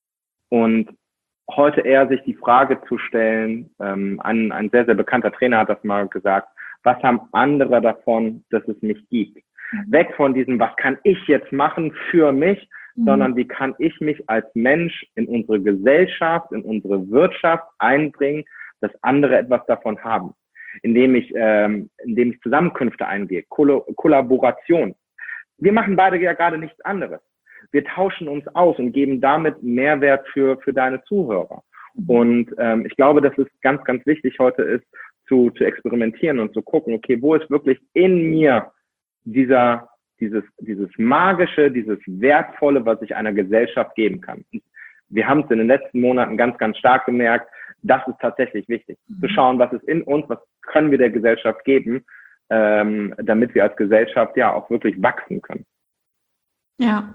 Und heute eher sich die Frage zu stellen, ähm, ein, ein sehr, sehr bekannter Trainer hat das mal gesagt, was haben andere davon, dass es mich gibt? Mhm. Weg von diesem, was kann ich jetzt machen für mich, mhm. sondern wie kann ich mich als Mensch in unsere Gesellschaft, in unsere Wirtschaft einbringen, dass andere etwas davon haben. Indem ich, ähm, indem ich Zusammenkünfte eingehe, Koll- Kollaboration. Wir machen beide ja gerade nichts anderes. Wir tauschen uns aus und geben damit Mehrwert für, für deine Zuhörer. Und ähm, ich glaube, dass es ganz, ganz wichtig heute ist, zu, zu experimentieren und zu gucken, okay, wo ist wirklich in mir dieser, dieses, dieses Magische, dieses Wertvolle, was ich einer Gesellschaft geben kann. Und wir haben es in den letzten Monaten ganz, ganz stark gemerkt, das ist tatsächlich wichtig, mhm. zu schauen, was ist in uns, was können wir der Gesellschaft geben, ähm, damit wir als Gesellschaft ja auch wirklich wachsen können. Ja.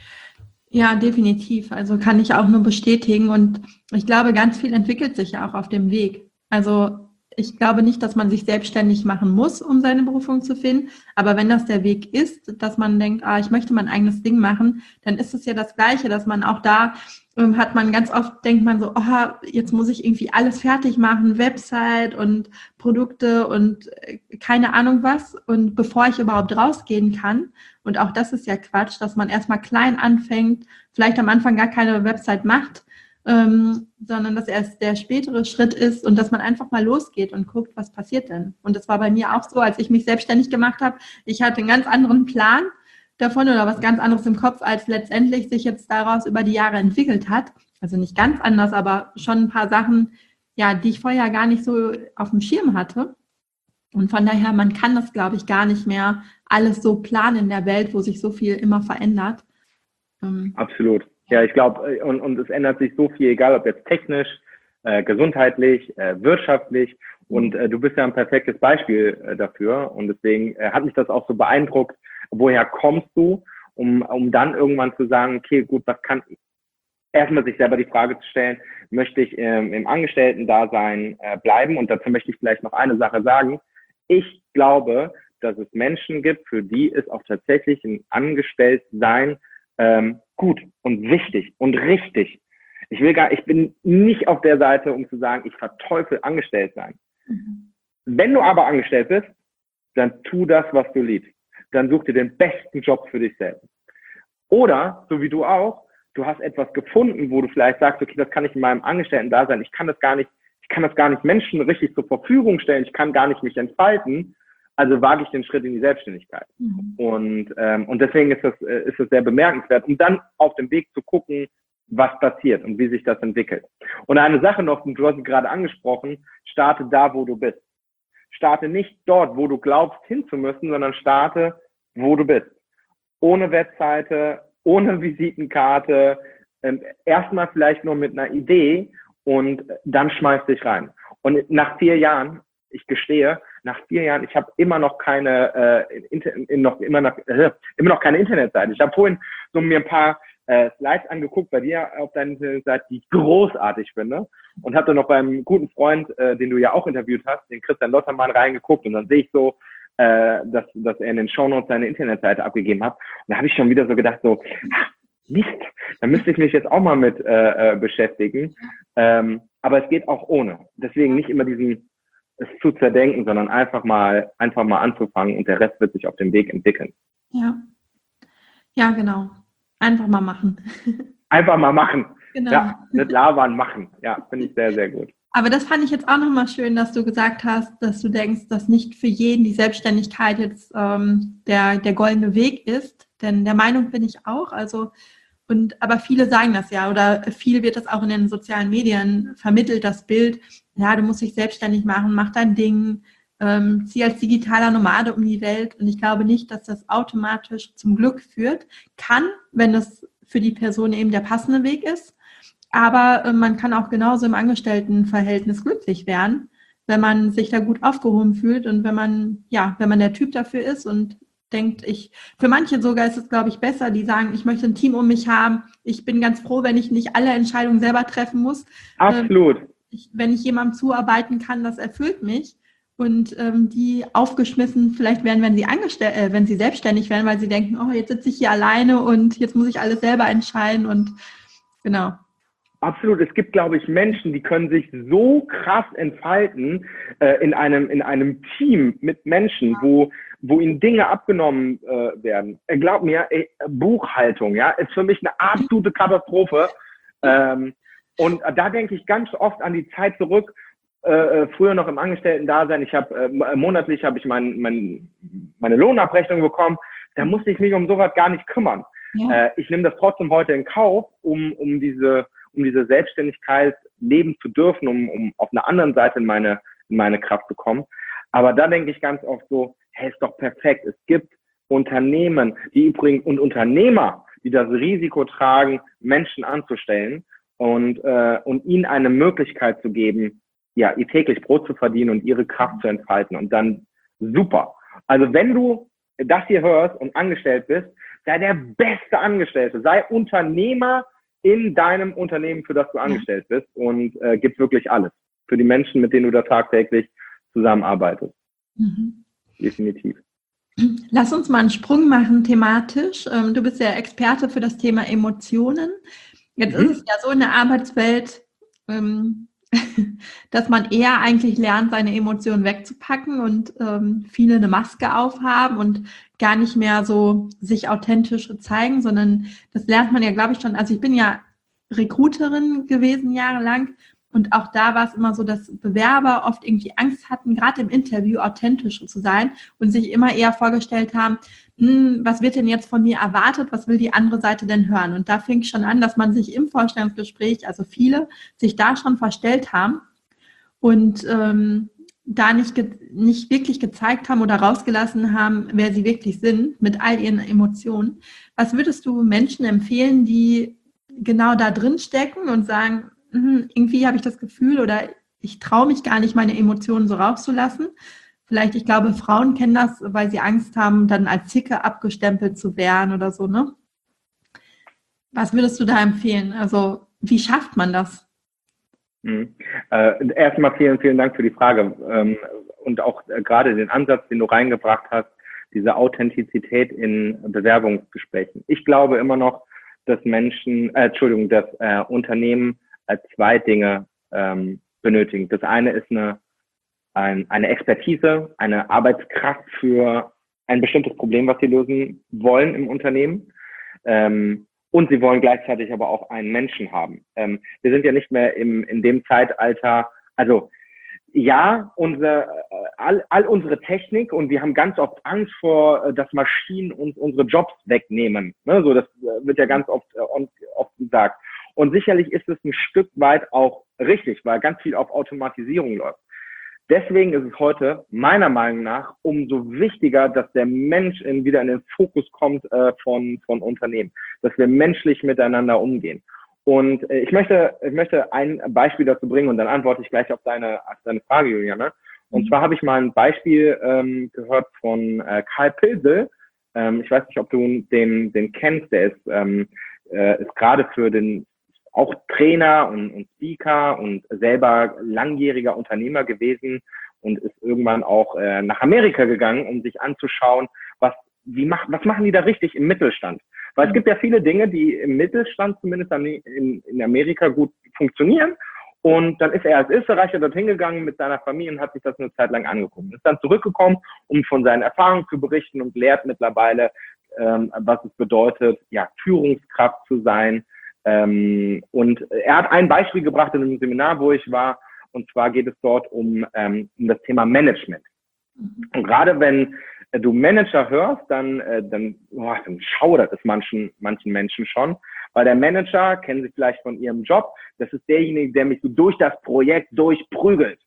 Ja, definitiv. Also kann ich auch nur bestätigen. Und ich glaube, ganz viel entwickelt sich ja auch auf dem Weg. Also ich glaube nicht, dass man sich selbstständig machen muss, um seine Berufung zu finden. Aber wenn das der Weg ist, dass man denkt, ah, ich möchte mein eigenes Ding machen, dann ist es ja das Gleiche, dass man auch da ähm, hat man ganz oft, denkt man so, oh, jetzt muss ich irgendwie alles fertig machen, Website und Produkte und äh, keine Ahnung was. Und bevor ich überhaupt rausgehen kann, und auch das ist ja Quatsch, dass man erstmal klein anfängt, vielleicht am Anfang gar keine Website macht, ähm, sondern dass erst der spätere Schritt ist und dass man einfach mal losgeht und guckt, was passiert denn. Und das war bei mir auch so, als ich mich selbstständig gemacht habe. Ich hatte einen ganz anderen Plan davon oder was ganz anderes im Kopf, als letztendlich sich jetzt daraus über die Jahre entwickelt hat. Also nicht ganz anders, aber schon ein paar Sachen, ja, die ich vorher gar nicht so auf dem Schirm hatte. Und von daher, man kann das, glaube ich, gar nicht mehr alles so planen in der Welt, wo sich so viel immer verändert. Ähm, Absolut. Ja, ich glaube, und, und es ändert sich so viel, egal ob jetzt technisch, äh, gesundheitlich, äh, wirtschaftlich. Und äh, du bist ja ein perfektes Beispiel äh, dafür. Und deswegen äh, hat mich das auch so beeindruckt. Woher kommst du, um, um dann irgendwann zu sagen, okay, gut, was kann ich? Erstmal sich selber die Frage zu stellen, möchte ich ähm, im Angestellten-Dasein äh, bleiben? Und dazu möchte ich vielleicht noch eine Sache sagen. Ich glaube, dass es Menschen gibt, für die ist auch tatsächlich ein Angestelltsein ähm, gut und wichtig und richtig. Ich will gar, ich bin nicht auf der Seite, um zu sagen, ich verteufel Angestelltsein. Mhm. Wenn du aber angestellt bist, dann tu das, was du liebst. Dann such dir den besten Job für dich selbst. Oder, so wie du auch, du hast etwas gefunden, wo du vielleicht sagst, okay, das kann ich in meinem Angestellten-Dasein, ich kann das gar nicht, ich kann das gar nicht Menschen richtig zur Verfügung stellen, ich kann gar nicht mich entfalten, also wage ich den Schritt in die Selbstständigkeit. Mhm. Und, ähm, und deswegen ist das, äh, ist das sehr bemerkenswert, um dann auf dem Weg zu gucken, was passiert und wie sich das entwickelt. Und eine Sache noch, du hast es gerade angesprochen, starte da, wo du bist. Starte nicht dort, wo du glaubst hinzumüssen, sondern starte, wo du bist. Ohne Webseite, ohne Visitenkarte, ähm, erstmal vielleicht nur mit einer Idee und dann schmeiß dich rein. Und nach vier Jahren, ich gestehe, nach vier Jahren, ich habe immer noch keine, äh, inter, in noch, immer, noch, äh, immer noch keine Internetseite. Ich habe vorhin so mir ein paar äh, Slides angeguckt bei dir auf deiner Internetseite, die ich großartig finde. Und habe dann noch beim guten Freund, äh, den du ja auch interviewt hast, den Christian Lottermann, reingeguckt. Und dann sehe ich so, äh, dass, dass er in den Shownotes seine Internetseite abgegeben hat. Und da habe ich schon wieder so gedacht, so, ach, Mist, da müsste ich mich jetzt auch mal mit äh, äh, beschäftigen. Ähm, aber es geht auch ohne. Deswegen nicht immer diesen es zu zerdenken, sondern einfach mal einfach mal anzufangen und der Rest wird sich auf dem Weg entwickeln. Ja, ja, genau. Einfach mal machen. Einfach mal machen. Genau. Ja, nicht labern, machen. Ja, finde ich sehr, sehr gut. Aber das fand ich jetzt auch nochmal schön, dass du gesagt hast, dass du denkst, dass nicht für jeden die Selbstständigkeit jetzt ähm, der, der goldene Weg ist. Denn der Meinung bin ich auch. Also Und, aber viele sagen das ja, oder viel wird das auch in den sozialen Medien vermittelt, das Bild, ja, du musst dich selbstständig machen, mach dein Ding, ähm, zieh als digitaler Nomade um die Welt. Und ich glaube nicht, dass das automatisch zum Glück führt. Kann, wenn das für die Person eben der passende Weg ist. Aber äh, man kann auch genauso im Angestelltenverhältnis glücklich werden, wenn man sich da gut aufgehoben fühlt und wenn man, ja, wenn man der Typ dafür ist und denkt, ich, für manche sogar ist es, glaube ich, besser, die sagen, ich möchte ein Team um mich haben, ich bin ganz froh, wenn ich nicht alle Entscheidungen selber treffen muss. Absolut. Ähm, ich, wenn ich jemandem zuarbeiten kann, das erfüllt mich. Und ähm, die aufgeschmissen vielleicht werden, wenn sie angestellt, äh, wenn sie selbstständig werden, weil sie denken, oh, jetzt sitze ich hier alleine und jetzt muss ich alles selber entscheiden und genau. Absolut. Es gibt, glaube ich, Menschen, die können sich so krass entfalten äh, in einem in einem Team mit Menschen, wo wo ihnen Dinge abgenommen äh, werden. Äh, glaub mir, ey, Buchhaltung, ja, ist für mich eine absolute Katastrophe. Ähm, und äh, da denke ich ganz oft an die Zeit zurück. Äh, früher noch im Angestellten-Dasein. Ich habe äh, monatlich habe ich mein, mein, meine Lohnabrechnung bekommen. Da musste ich mich um sowas gar nicht kümmern. Ja. Äh, ich nehme das trotzdem heute in Kauf, um um diese um diese Selbstständigkeit leben zu dürfen, um, um auf einer anderen Seite in meine, in meine Kraft zu kommen. Aber da denke ich ganz oft so, hey, ist doch perfekt. Es gibt Unternehmen, die übrigens und Unternehmer, die das Risiko tragen, Menschen anzustellen und, äh, und ihnen eine Möglichkeit zu geben, ja, ihr täglich Brot zu verdienen und ihre Kraft zu entfalten. Und dann super. Also wenn du das hier hörst und angestellt bist, sei der beste Angestellte, sei Unternehmer in deinem Unternehmen, für das du angestellt bist und äh, gib wirklich alles für die Menschen, mit denen du da tagtäglich zusammenarbeitest. Mhm. Definitiv. Lass uns mal einen Sprung machen thematisch. Du bist ja Experte für das Thema Emotionen. Jetzt mhm. ist es ja so in der Arbeitswelt, dass man eher eigentlich lernt, seine Emotionen wegzupacken und viele eine Maske aufhaben und gar nicht mehr so sich authentisch zeigen, sondern das lernt man ja, glaube ich, schon. Also ich bin ja Recruiterin gewesen jahrelang. Und auch da war es immer so, dass Bewerber oft irgendwie Angst hatten, gerade im Interview authentisch zu sein und sich immer eher vorgestellt haben, hm, was wird denn jetzt von mir erwartet, was will die andere Seite denn hören? Und da fing es schon an, dass man sich im Vorstellungsgespräch, also viele, sich da schon verstellt haben und ähm, da nicht, ge- nicht wirklich gezeigt haben oder rausgelassen haben, wer sie wirklich sind, mit all ihren Emotionen. Was würdest du Menschen empfehlen, die genau da drin stecken und sagen, irgendwie habe ich das Gefühl oder ich traue mich gar nicht, meine Emotionen so rauszulassen. Vielleicht, ich glaube, Frauen kennen das, weil sie Angst haben, dann als Zicke abgestempelt zu werden oder so, ne? Was würdest du da empfehlen? Also, wie schafft man das? Mhm. Äh, erstmal vielen, vielen Dank für die Frage ähm, und auch äh, gerade den Ansatz, den du reingebracht hast, diese Authentizität in Bewerbungsgesprächen. Ich glaube immer noch, dass Menschen, äh, Entschuldigung, dass äh, Unternehmen zwei Dinge ähm, benötigen. Das eine ist eine, ein, eine Expertise, eine Arbeitskraft für ein bestimmtes Problem, was sie lösen wollen im Unternehmen. Ähm, und sie wollen gleichzeitig aber auch einen Menschen haben. Ähm, wir sind ja nicht mehr im, in dem Zeitalter, also ja, unsere, all, all unsere Technik und wir haben ganz oft Angst vor, dass Maschinen uns unsere Jobs wegnehmen. Ne? So, das wird ja ganz oft, oft gesagt. Und sicherlich ist es ein Stück weit auch richtig, weil ganz viel auf Automatisierung läuft. Deswegen ist es heute meiner Meinung nach umso wichtiger, dass der Mensch in, wieder in den Fokus kommt äh, von, von Unternehmen, dass wir menschlich miteinander umgehen. Und äh, ich möchte, ich möchte ein Beispiel dazu bringen und dann antworte ich gleich auf deine, auf deine Frage, Juliane. Und mhm. zwar habe ich mal ein Beispiel ähm, gehört von äh, Karl Pilsel. Ähm, ich weiß nicht, ob du den, den kennst. Der ist, ähm, äh, ist gerade für den auch Trainer und, und Speaker und selber langjähriger Unternehmer gewesen und ist irgendwann auch äh, nach Amerika gegangen, um sich anzuschauen, was, wie macht, was machen die da richtig im Mittelstand? Weil es gibt ja viele Dinge, die im Mittelstand zumindest in, in Amerika gut funktionieren. Und dann ist er als Österreicher dorthin gegangen mit seiner Familie und hat sich das eine Zeit lang angeguckt. Ist dann zurückgekommen, um von seinen Erfahrungen zu berichten und lehrt mittlerweile, ähm, was es bedeutet, ja, Führungskraft zu sein. Ähm, und er hat ein Beispiel gebracht in einem Seminar, wo ich war, und zwar geht es dort um, ähm, um das Thema Management. Und gerade wenn äh, du Manager hörst, dann, äh, dann, oh, dann schaudert es manchen, manchen Menschen schon, weil der Manager, kennen Sie vielleicht von Ihrem Job, das ist derjenige, der mich so durch das Projekt durchprügelt.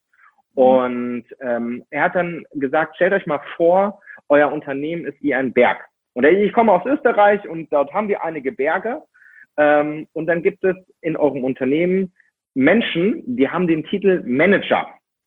Und ähm, er hat dann gesagt, stellt euch mal vor, euer Unternehmen ist wie ein Berg. Und ich komme aus Österreich und dort haben wir einige Berge. Ähm, und dann gibt es in eurem Unternehmen Menschen, die haben den Titel Manager.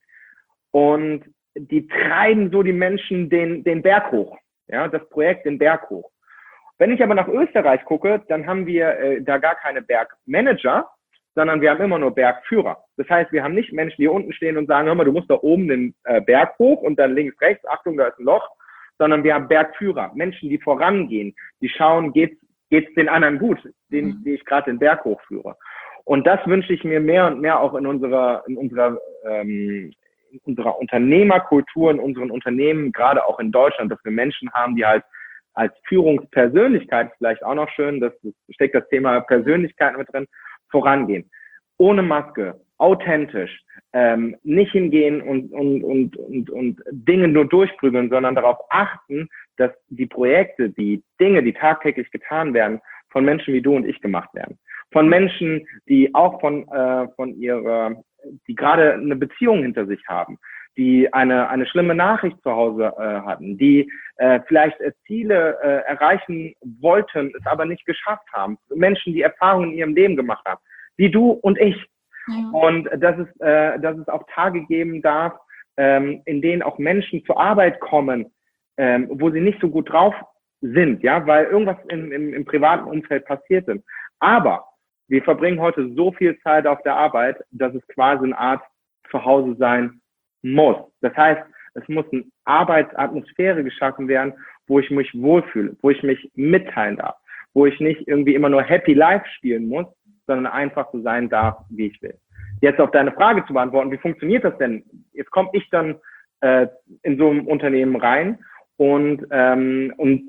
Und die treiben so die Menschen den, den Berg hoch. Ja, das Projekt den Berg hoch. Wenn ich aber nach Österreich gucke, dann haben wir äh, da gar keine Bergmanager, sondern wir haben immer nur Bergführer. Das heißt, wir haben nicht Menschen, die unten stehen und sagen, hör mal, du musst da oben den äh, Berg hoch und dann links, rechts, Achtung, da ist ein Loch, sondern wir haben Bergführer, Menschen, die vorangehen, die schauen, geht's geht's den anderen gut, den, die ich gerade den Berg hochführe. Und das wünsche ich mir mehr und mehr auch in unserer, in unserer, ähm, in unserer Unternehmerkultur, in unseren Unternehmen, gerade auch in Deutschland, dass wir Menschen haben, die halt als Führungspersönlichkeit, vielleicht auch noch schön, das steckt das Thema Persönlichkeit mit drin, vorangehen. Ohne Maske, authentisch, ähm, nicht hingehen und, und, und, und, und Dinge nur durchprügeln, sondern darauf achten, dass die Projekte, die Dinge, die tagtäglich getan werden, von Menschen wie du und ich gemacht werden. Von Menschen, die auch von, äh, von ihrer, die gerade eine Beziehung hinter sich haben, die eine, eine schlimme Nachricht zu Hause äh, hatten, die äh, vielleicht äh, Ziele äh, erreichen wollten, es aber nicht geschafft haben. Menschen, die Erfahrungen in ihrem Leben gemacht haben, wie du und ich. Ja. Und dass es, äh, dass es auch Tage geben darf, ähm, in denen auch Menschen zur Arbeit kommen, ähm, wo sie nicht so gut drauf sind, ja, weil irgendwas im, im, im privaten Umfeld passiert ist. Aber wir verbringen heute so viel Zeit auf der Arbeit, dass es quasi eine Art Zuhause sein muss. Das heißt, es muss eine Arbeitsatmosphäre geschaffen werden, wo ich mich wohlfühle, wo ich mich mitteilen darf, wo ich nicht irgendwie immer nur Happy Life spielen muss, sondern einfach so sein darf, wie ich will. Jetzt auf deine Frage zu beantworten, wie funktioniert das denn? Jetzt komme ich dann äh, in so ein Unternehmen rein und, ähm, und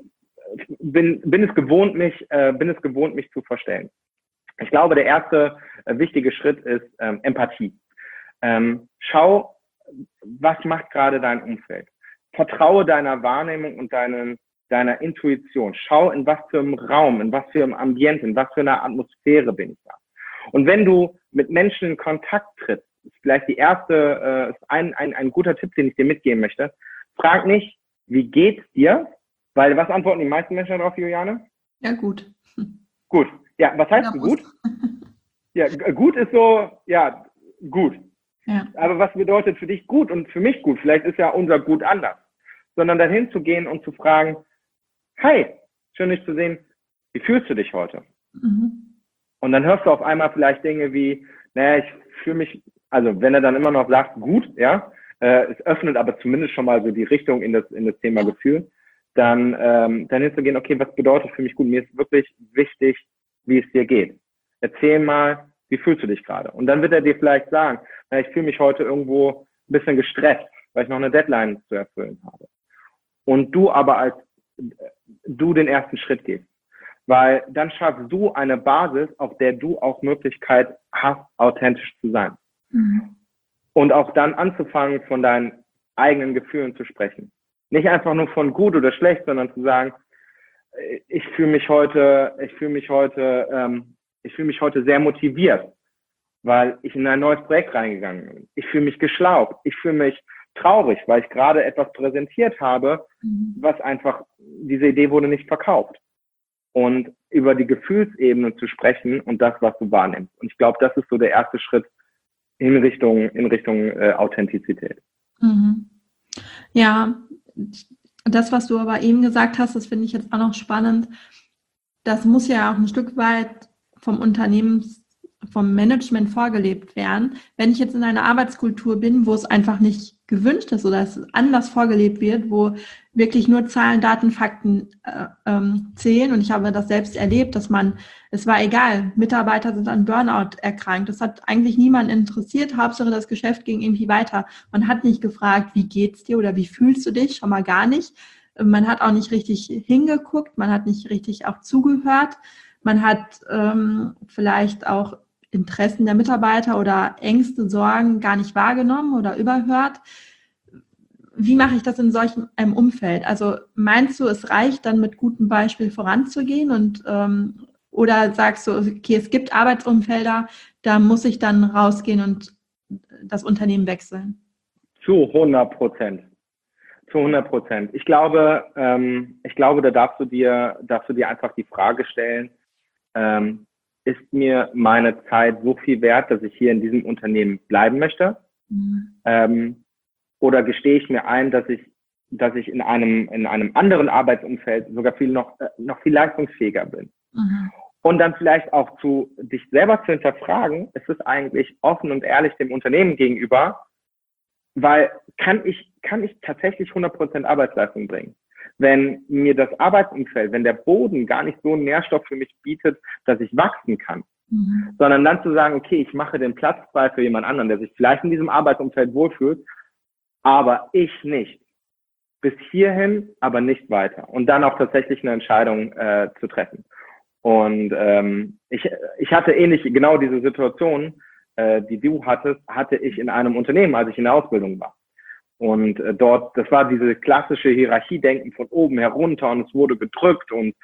bin, bin es gewohnt, mich, äh, bin es gewohnt, mich zu verstellen. Ich glaube, der erste äh, wichtige Schritt ist ähm, Empathie. Ähm, schau, was macht gerade dein Umfeld? Vertraue deiner Wahrnehmung und deinen, deiner Intuition. Schau, in was für einem Raum, in was für einem Ambiente, in was für einer Atmosphäre bin ich da. Und wenn du mit Menschen in Kontakt trittst, ist vielleicht die erste, äh, ist ein, ein, ein guter Tipp, den ich dir mitgeben möchte. Frag nicht, wie geht's dir? Weil was antworten die meisten Menschen darauf, Juliane? Ja, gut. Gut. Ja, was heißt denn gut? Ja, gut ist so, ja, gut. Ja. Aber was bedeutet für dich gut und für mich gut? Vielleicht ist ja unser Gut anders. Sondern dahin zu gehen und zu fragen, hi, schön dich zu sehen, wie fühlst du dich heute? Mhm. Und dann hörst du auf einmal vielleicht Dinge wie, naja, ich fühle mich, also wenn er dann immer noch sagt, gut, ja, äh, es öffnet aber zumindest schon mal so die Richtung in das, in das Thema Gefühl, dann, ähm, dann hinzugehen, okay, was bedeutet für mich gut? Mir ist wirklich wichtig, wie es dir geht. Erzähl mal, wie fühlst du dich gerade? Und dann wird er dir vielleicht sagen, na, ich fühle mich heute irgendwo ein bisschen gestresst, weil ich noch eine Deadline zu erfüllen habe. Und du aber als du den ersten Schritt gehst. Weil dann schaffst du eine Basis, auf der du auch Möglichkeit hast, authentisch zu sein. Mhm. Und auch dann anzufangen, von deinen eigenen Gefühlen zu sprechen. Nicht einfach nur von gut oder schlecht, sondern zu sagen, ich fühle mich heute, ich fühle mich heute, ähm, ich fühle mich heute sehr motiviert, weil ich in ein neues Projekt reingegangen bin. Ich fühle mich geschlaucht. Ich fühle mich traurig, weil ich gerade etwas präsentiert habe, mhm. was einfach, diese Idee wurde nicht verkauft. Und über die Gefühlsebene zu sprechen und das, was du wahrnimmst. Und ich glaube, das ist so der erste Schritt in Richtung, in Richtung äh, Authentizität. Mhm. Ja, das, was du aber eben gesagt hast, das finde ich jetzt auch noch spannend. Das muss ja auch ein Stück weit vom Unternehmens, vom Management vorgelebt werden. Wenn ich jetzt in einer Arbeitskultur bin, wo es einfach nicht gewünscht ist oder es anders vorgelebt wird, wo wirklich nur Zahlen, Daten, Fakten äh, ähm, zählen, und ich habe das selbst erlebt, dass man, es war egal, Mitarbeiter sind an Burnout erkrankt, das hat eigentlich niemanden interessiert, Hauptsache das Geschäft ging irgendwie weiter. Man hat nicht gefragt, wie geht's dir oder wie fühlst du dich, schon mal gar nicht. Man hat auch nicht richtig hingeguckt, man hat nicht richtig auch zugehört, man hat ähm, vielleicht auch Interessen der Mitarbeiter oder Ängste, Sorgen gar nicht wahrgenommen oder überhört. Wie mache ich das in solchem einem Umfeld? Also meinst du, es reicht dann mit gutem Beispiel voranzugehen und ähm, oder sagst du, okay, es gibt Arbeitsumfelder, da muss ich dann rausgehen und das Unternehmen wechseln? Zu hundert Prozent. Zu hundert Prozent. Ich glaube, ähm, ich glaube, da darfst du dir, darfst du dir einfach die Frage stellen, ähm, ist mir meine Zeit so viel wert, dass ich hier in diesem Unternehmen bleiben möchte? Mhm. Ähm, oder gestehe ich mir ein, dass ich, dass ich in einem, in einem anderen Arbeitsumfeld sogar viel noch, äh, noch viel leistungsfähiger bin? Mhm. Und dann vielleicht auch zu dich selber zu hinterfragen, ist es eigentlich offen und ehrlich dem Unternehmen gegenüber, weil kann ich, kann ich tatsächlich hundert Prozent Arbeitsleistung bringen? Wenn mir das Arbeitsumfeld, wenn der Boden gar nicht so einen Nährstoff für mich bietet, dass ich wachsen kann, mhm. sondern dann zu sagen, okay, ich mache den Platz frei für jemand anderen, der sich vielleicht in diesem Arbeitsumfeld wohlfühlt, aber ich nicht. Bis hierhin, aber nicht weiter. Und dann auch tatsächlich eine Entscheidung äh, zu treffen. Und ähm, ich, ich hatte ähnlich genau diese Situation, äh, die du hattest, hatte ich in einem Unternehmen, als ich in der Ausbildung war. Und äh, dort, das war diese klassische Hierarchiedenken von oben herunter und es wurde gedrückt und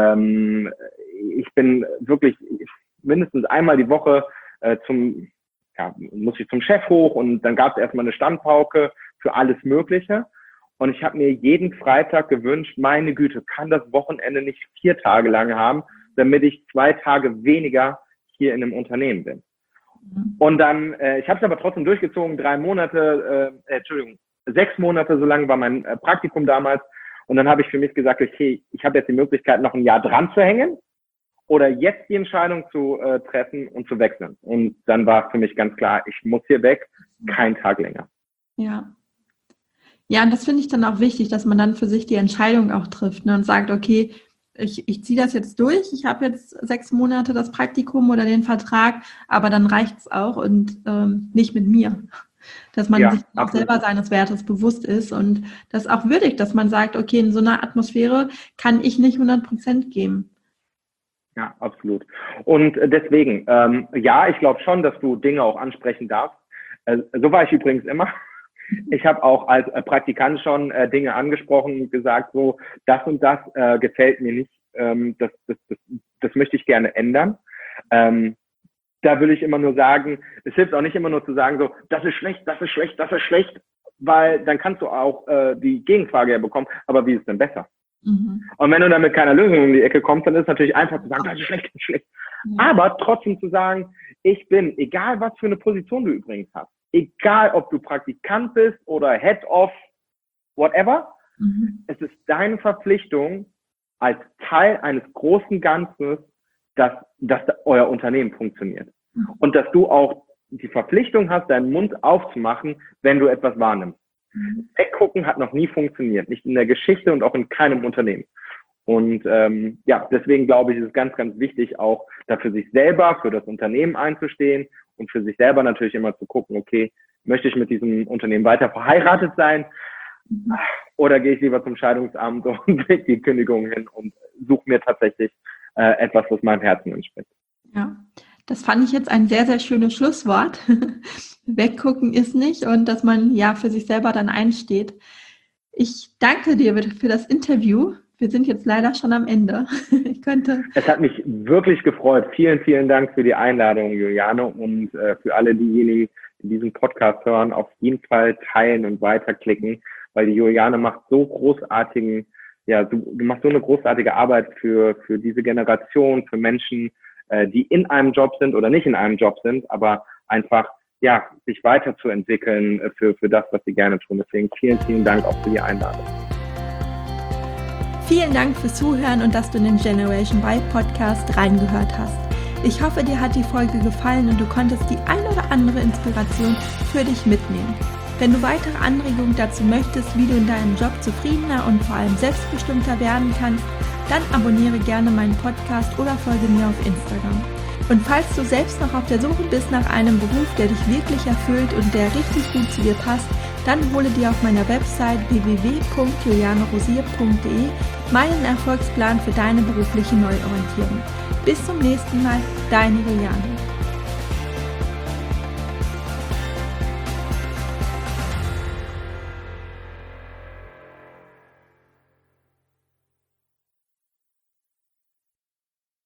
ähm, ich bin wirklich mindestens einmal die Woche äh, zum ja, musste ich zum Chef hoch und dann gab es erstmal eine Standpauke für alles Mögliche. Und ich habe mir jeden Freitag gewünscht, meine Güte, kann das Wochenende nicht vier Tage lang haben, damit ich zwei Tage weniger hier in einem Unternehmen bin. Mhm. Und dann, äh, ich habe es aber trotzdem durchgezogen, drei Monate, äh, Entschuldigung, sechs Monate, so lang war mein äh, Praktikum damals. Und dann habe ich für mich gesagt, okay, ich habe jetzt die Möglichkeit, noch ein Jahr dran zu hängen oder jetzt die Entscheidung zu äh, treffen und zu wechseln. Und dann war für mich ganz klar, ich muss hier weg, kein Tag länger. Ja. Ja, und das finde ich dann auch wichtig, dass man dann für sich die Entscheidung auch trifft, ne, und sagt, okay, ich, ich ziehe das jetzt durch, ich habe jetzt sechs Monate das Praktikum oder den Vertrag, aber dann reicht es auch und ähm, nicht mit mir. Dass man ja, sich auch absolut. selber seines Wertes bewusst ist und das auch würdigt, dass man sagt, okay, in so einer Atmosphäre kann ich nicht hundert Prozent geben. Ja, absolut. Und deswegen, ähm, ja, ich glaube schon, dass du Dinge auch ansprechen darfst. Äh, so war ich übrigens immer. Ich habe auch als äh, Praktikant schon äh, Dinge angesprochen und gesagt, so, das und das äh, gefällt mir nicht, ähm, das, das, das, das möchte ich gerne ändern. Ähm, da will ich immer nur sagen, es hilft auch nicht immer nur zu sagen, so, das ist schlecht, das ist schlecht, das ist schlecht, weil dann kannst du auch äh, die Gegenfrage ja bekommen, aber wie ist es denn besser? Mhm. Und wenn du dann mit keiner Lösung um die Ecke kommst, dann ist es natürlich einfach zu sagen, das ist schlecht, das ist schlecht. Ja. Aber trotzdem zu sagen, ich bin, egal was für eine Position du übrigens hast, egal ob du Praktikant bist oder Head of whatever, mhm. es ist deine Verpflichtung als Teil eines großen Ganzes, dass, dass euer Unternehmen funktioniert. Mhm. Und dass du auch die Verpflichtung hast, deinen Mund aufzumachen, wenn du etwas wahrnimmst. Mhm. Weggucken hat noch nie funktioniert, nicht in der Geschichte und auch in keinem Unternehmen. Und ähm, ja, deswegen glaube ich, ist es ganz, ganz wichtig, auch dafür sich selber, für das Unternehmen einzustehen und für sich selber natürlich immer zu gucken, okay, möchte ich mit diesem Unternehmen weiter verheiratet sein oder gehe ich lieber zum Scheidungsamt und leg die Kündigung hin und suche mir tatsächlich äh, etwas, was meinem Herzen entspricht. Ja, das fand ich jetzt ein sehr, sehr schönes Schlusswort. Weggucken ist nicht und dass man ja für sich selber dann einsteht. Ich danke dir für das Interview. Wir sind jetzt leider schon am Ende. Ich könnte. Es hat mich wirklich gefreut. Vielen, vielen Dank für die Einladung, Juliane, und äh, für alle diejenigen, die diesen Podcast hören, auf jeden Fall teilen und weiterklicken, weil die Juliane macht so großartigen, ja, du, du machst so eine großartige Arbeit für für diese Generation, für Menschen, äh, die in einem Job sind oder nicht in einem Job sind, aber einfach ja sich weiterzuentwickeln äh, für für das, was sie gerne tun. Deswegen vielen, vielen Dank auch für die Einladung. Vielen Dank fürs Zuhören und dass du in den Generation Y Podcast reingehört hast. Ich hoffe, dir hat die Folge gefallen und du konntest die ein oder andere Inspiration für dich mitnehmen. Wenn du weitere Anregungen dazu möchtest, wie du in deinem Job zufriedener und vor allem selbstbestimmter werden kannst, dann abonniere gerne meinen Podcast oder folge mir auf Instagram. Und falls du selbst noch auf der Suche bist nach einem Beruf, der dich wirklich erfüllt und der richtig gut zu dir passt, dann hole dir auf meiner Website w w w punkt juliane rosier punkt d e meinen Erfolgsplan für deine berufliche Neuorientierung. Bis zum nächsten Mal, deine Juliane.